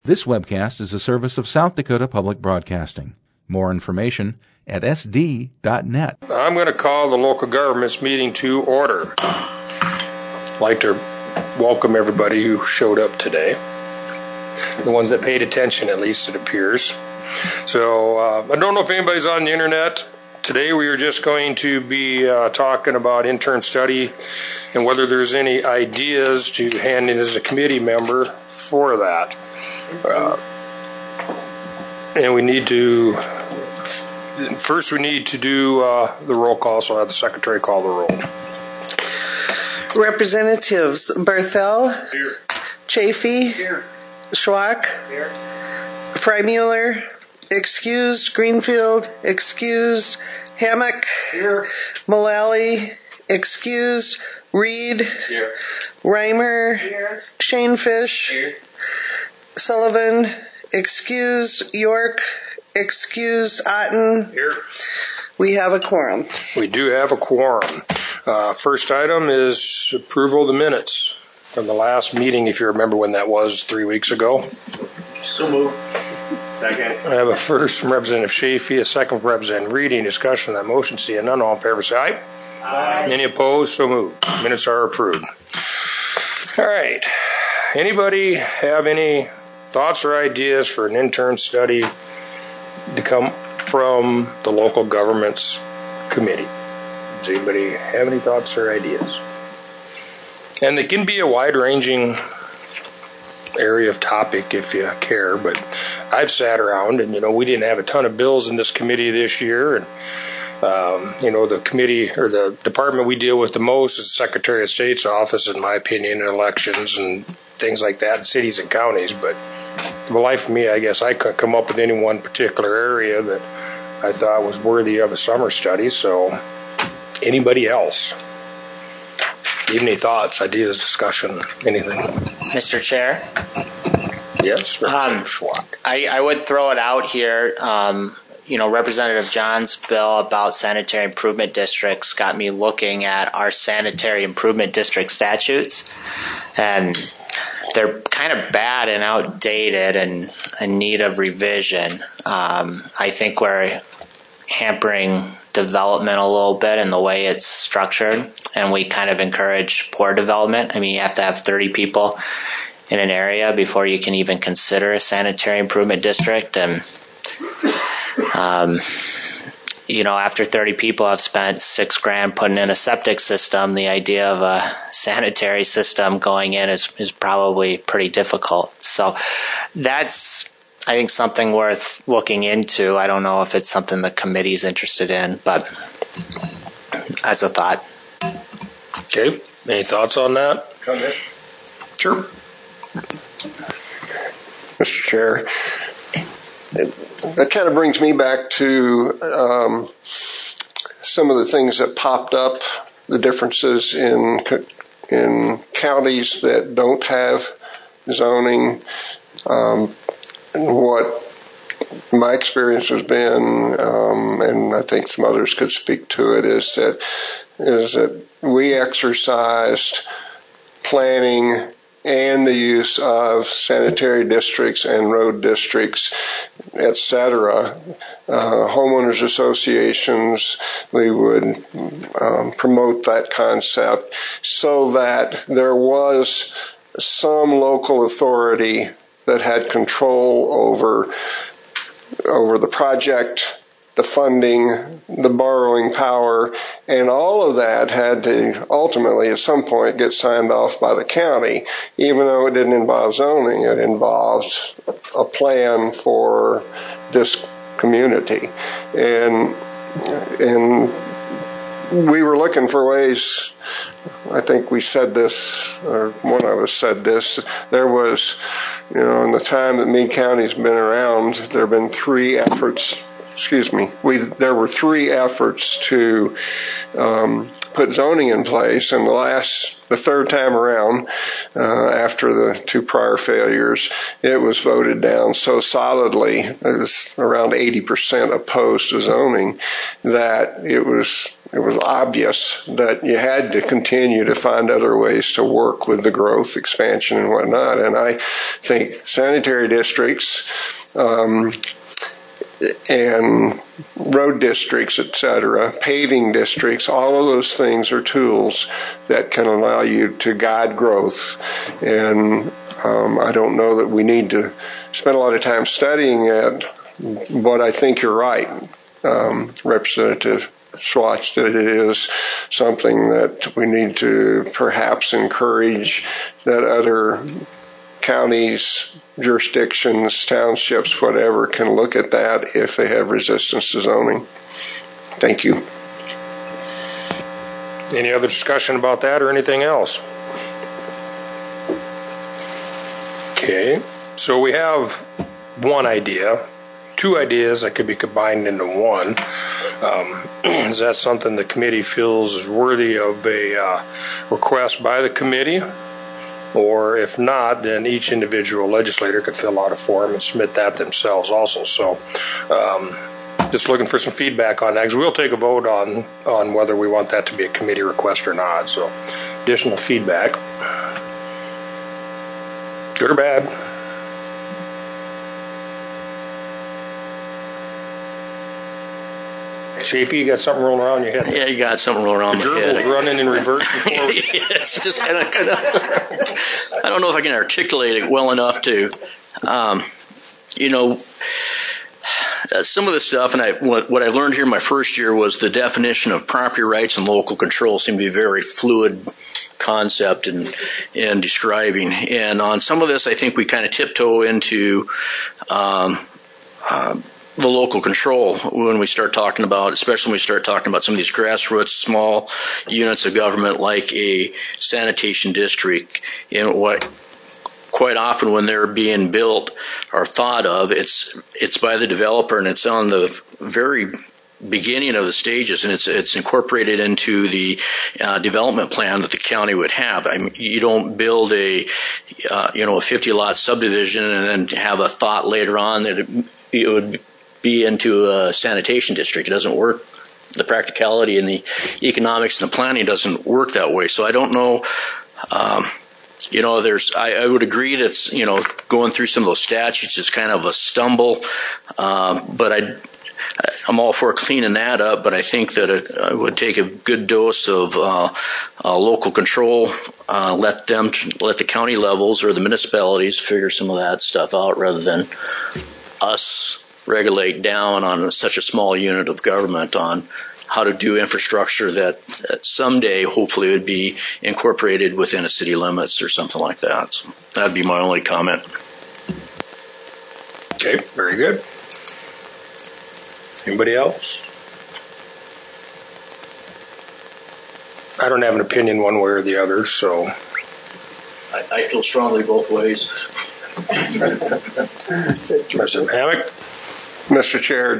This webcast is a service of South Dakota Public Broadcasting. More information at sd.net. I'm going to call the local government's meeting to order. I'd like to welcome everybody who showed up today. The ones that paid attention, at least, it appears. So I don't know if anybody's on the internet. Today we are just going to be talking about intern study and whether there's any ideas to hand in as a committee member for that. And we need to, first we need to do the roll call, so I'll have the secretary call the roll. Representatives Barthel, Here. Chafee, Here. Schwach, Here. Freimuller, excused, Greenfield, excused, Hammock, Here. Mullally, excused, Reed, Here. Reimer, Here. Shanefish, Here. Sullivan, excused, York, excused, Otten. Here. We have a quorum. We do have a quorum. First item is approval of the minutes from the last meeting, if you remember when that was 3 weeks ago. So moved. Second. I have a first from Representative Chafee, a second from Representative Reed. Discussion on that motion. Seeing none, all in favor say aye. Aye. Any opposed? So moved. Minutes are approved. All right. Anybody have any thoughts or ideas for an intern study to come from the local government's committee? Does anybody have any thoughts or ideas? And it can be a wide-ranging area of topic if you care, but I've sat around and, we didn't have a ton of bills in this committee this year, and the committee or the department we deal with the most is the Secretary of State's office, in my opinion, in elections and things like that in cities and counties. But for the life of me, I guess I couldn't come up with any one particular area that I thought was worthy of a summer study. So anybody else? Even any thoughts, ideas, discussion, anything? Mr. Chair? Yes, Schwach. I would throw it out here. Representative John's bill about sanitary improvement districts got me looking at our sanitary improvement district statutes, and they're kind of bad and outdated and in need of revision. I think we're hampering development a little bit in the way it's structured, and we kind of encourage poor development. I mean, you have to have 30 people in an area before you can even consider a sanitary improvement district, and after 30 people have spent $6,000 putting in a septic system, the idea of a sanitary system going in is probably pretty difficult. So that's, I think, something worth looking into. I don't know if it's something the committee's interested in, but as a thought. Okay. Any thoughts on that? Comment. Sure. Mr. Chair, that kind of brings me back to some of the things that popped up, the differences in counties that don't have zoning. What my experience has been, and I think some others could speak to it, is that we exercised planning and the use of sanitary districts and road districts, etc. Homeowners associations, we would promote that concept so that there was some local authority that had control over the project, the funding, the borrowing power, and all of that had to ultimately at some point get signed off by the county. Even though it didn't involve zoning, it involved a plan for this community. And we were looking for ways, I think we said this, or one of us said this, there was, in the time that Meade County's been around, there have been three efforts there were three efforts to put zoning in place, and the third time around, after the two prior failures, it was voted down so solidly, it was around 80% opposed to zoning, that it was obvious that you had to continue to find other ways to work with the growth, expansion, and whatnot. And I think sanitary districts and road districts, et cetera, paving districts, all of those things are tools that can allow you to guide growth. And I don't know that we need to spend a lot of time studying it, but I think you're right, Representative Schwartz, that it is something that we need to perhaps encourage that other counties, jurisdictions, townships, whatever, can look at that if they have resistance to zoning. Thank you. Any other discussion about that or anything else? Okay, so we have one idea, two ideas that could be combined into one. Is that something the committee feels is worthy of a request by the committee? Or if not, then each individual legislator could fill out a form and submit that themselves also. So just looking for some feedback on that, because we'll take a vote on whether we want that to be a committee request or not. So additional feedback. Good or bad? Chafee, you got something rolling around your head? Yeah, you got something rolling around my head. Gerbil's running in reverse before. It's just kind of. I don't know if I can articulate it well enough to, some of the stuff, and what I learned here in my first year was the definition of property rights and local control seemed to be a very fluid concept in describing. And on some of this, I think we kind of tiptoe into the local control when we start talking about, especially when we start talking about some of these grassroots small units of government like a sanitation district. And what quite often when they're being built or thought of, it's by the developer and it's on the very beginning of the stages, and it's incorporated into the development plan that the county would have. I mean, you don't build a 50-lot subdivision and then have a thought later on that it would be into a sanitation district. It doesn't work. The practicality and the economics and the planning doesn't work that way. So I don't know. I would agree that going through some of those statutes is kind of a stumble, but I'm all for cleaning that up. But I think that it would take a good dose of local control. Let the county levels or the municipalities figure some of that stuff out rather than us regulate down on such a small unit of government on how to do infrastructure that someday hopefully would be incorporated within a city limits or something like that. So that'd be my only comment. Okay, very good. Anybody else? I don't have an opinion one way or the other, so. I feel strongly both ways. Mr. Hammack? Mr. Chair,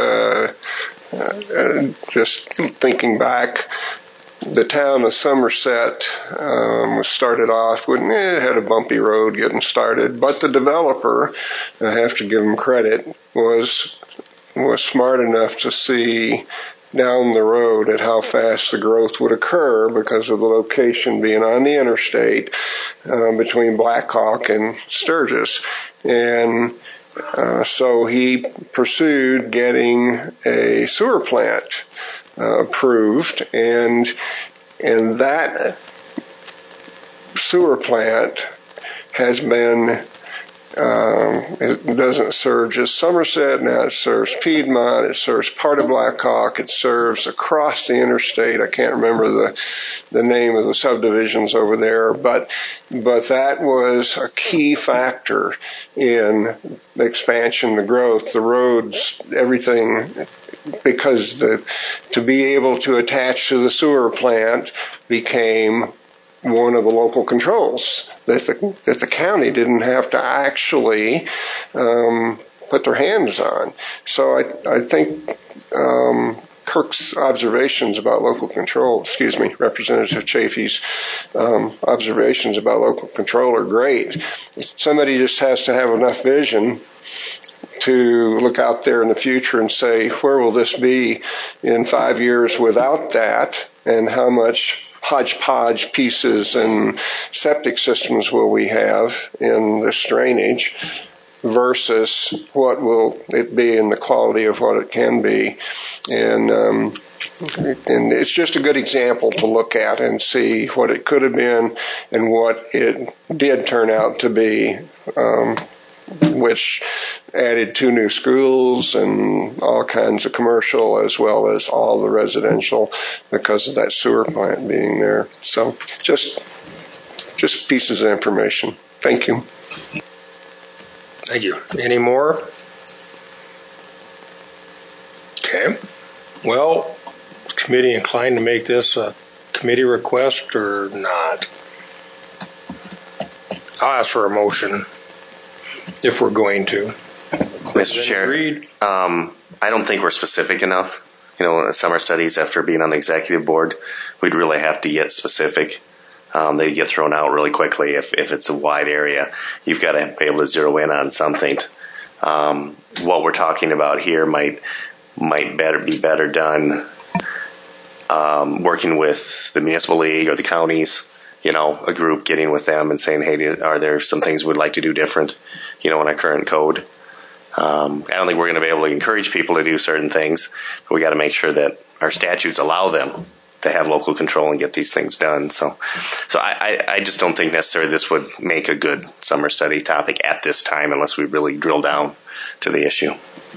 just thinking back, the town of Somerset was started off with, it had a bumpy road getting started, but the developer, I have to give him credit, was smart enough to see down the road at how fast the growth would occur because of the location being on the interstate between Blackhawk and Sturgis. And so he pursued getting a sewer plant approved, and that sewer plant has been it doesn't serve just Somerset now. It serves Piedmont. It serves part of Blackhawk. It serves across the interstate. I can't remember the name of the subdivisions over there, but that was a key factor in the expansion, the growth, the roads, everything, because to be able to attach to the sewer plant became one of the local controls that the county didn't have to actually put their hands on. So I think Kirk's observations about local control, Representative Chafee's observations about local control are great. Somebody just has to have enough vision to look out there in the future and say, where will this be in 5 years without that, and how much hodgepodge pieces and septic systems will we have in this drainage versus what will it be in the quality of what it can be. And it's just a good example to look at and see what it could have been and what it did turn out to be, which added 2 new schools and all kinds of commercial as well as all the residential because of that sewer plant being there. So just pieces of information. Thank you. Thank you. Any more? Okay. Well, is the committee inclined to make this a committee request or not? I'll ask for a motion if we're going to. Mr. Chair, I don't think we're specific enough. Summer studies, after being on the executive board, we'd really have to get specific. They get thrown out really quickly if it's a wide area. You've got to be able to zero in on something. What we're talking about here might be better done working with the municipal league or the counties. A group getting with them and saying, hey, are there some things we'd like to do different, in our current code? I don't think we're going to be able to encourage people to do certain things, but we got to make sure that our statutes allow them to have local control and get these things done. So I just don't think necessarily this would make a good summer study topic at this time unless we really drill down to the issue.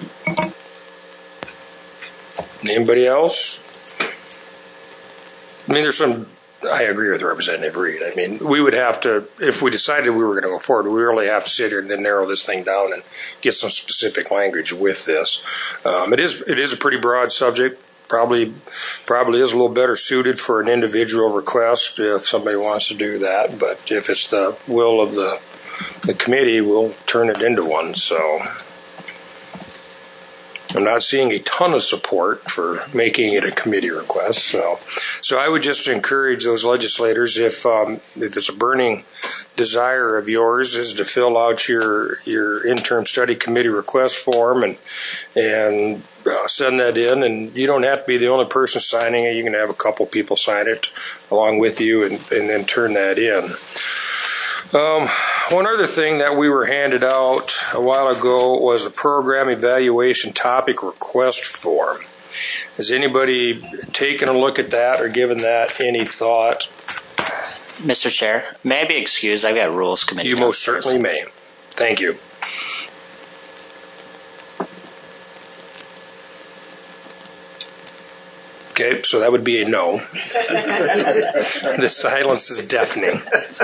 Anybody else? I agree with Representative Reed. We would have to, if we decided we were going to go forward, we really have to sit here and then narrow this thing down and get some specific language with this. It is a pretty broad subject. Probably is a little better suited for an individual request if somebody wants to do that. But if it's the will of the committee, we'll turn it into one. So I'm not seeing a ton of support for making it a committee request. So I would just encourage those legislators, if it's a burning desire of yours, is to fill out your interim study committee request form and send that in. And you don't have to be the only person signing it. You can have a couple people sign it along with you and then turn that in. One other thing that we were handed out a while ago was the program evaluation topic request form. Has anybody taken a look at that or given that any thought? Mr. Chair, may I be excused? I've got rules committee. You most certainly may. Thank you. Okay, so that would be a no. The silence is deafening.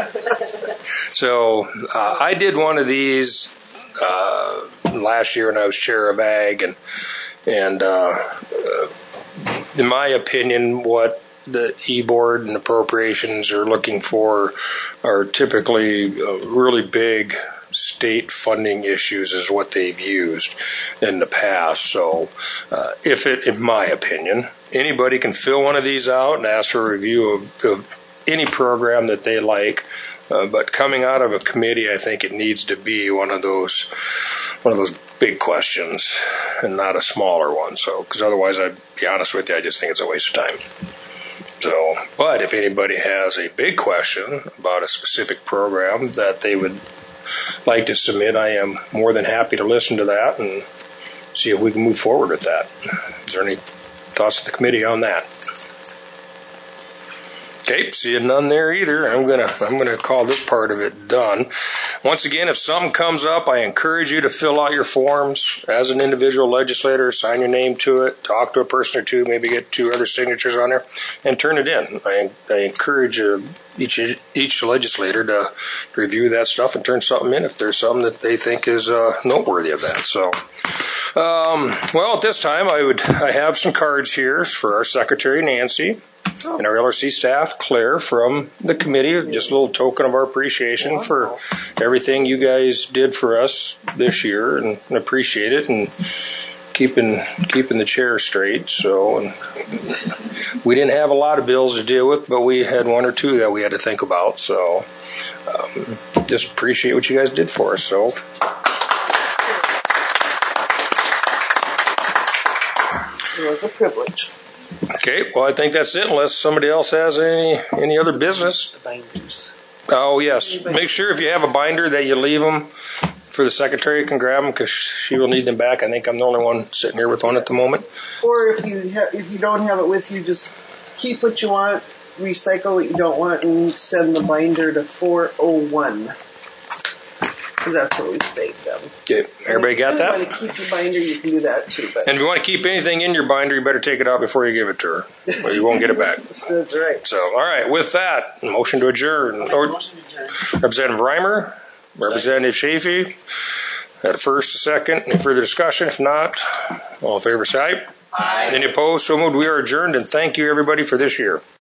So I did one of these last year when I was chair of ag, and in my opinion, what the e-board and appropriations are looking for are typically really big state funding issues is what they've used in the past. So in my opinion, anybody can fill one of these out and ask for a review of any program that they like. But coming out of a committee, I think it needs to be one of those big questions and not a smaller one. So, because otherwise, I'd be honest with you, I just think it's a waste of time. So, but if anybody has a big question about a specific program that they would like to submit, I am more than happy to listen to that and see if we can move forward with that. Is there any thoughts of the committee on that? Okay, seeing none there either, I'm gonna call this part of it done. Once again, if something comes up, I encourage you to fill out your forms as an individual legislator, sign your name to it, talk to a person or two, maybe get 2 other signatures on there, and turn it in. I encourage each legislator to review that stuff and turn something in if there's something that they think is noteworthy of that. So, well, at this time, I have some cards here for our secretary, Nancy, and our LRC staff, Claire, from the committee. Just a little token of our appreciation for everything you guys did for us this year, and appreciate it, and keeping the chair straight. So, and we didn't have a lot of bills to deal with, but we had 1 or 2 that we had to think about. So, just appreciate what you guys did for us. So. It was a privilege. Okay, well, I think that's it, unless somebody else has any other business. The binders. Oh, yes. Make sure if you have a binder that you leave them for the secretary can grab them because she will need them back. I think I'm the only one sitting here with one at the moment. Or if you don't have it with you, just keep what you want, recycle what you don't want, and send the binder to 401. Because that's where we saved them. Okay, everybody got that? If you want to keep your binder, you can do that too. But And if you want to keep anything in your binder, you better take it out before you give it to her, or you won't get it back. That's right. So, all right, with that, motion to adjourn. Representative Reimer, Representative Chafee, at a first, a second. Any further discussion? If not, all in favor say aye. Aye. Any opposed? So moved. We are adjourned, and thank you, everybody, for this year.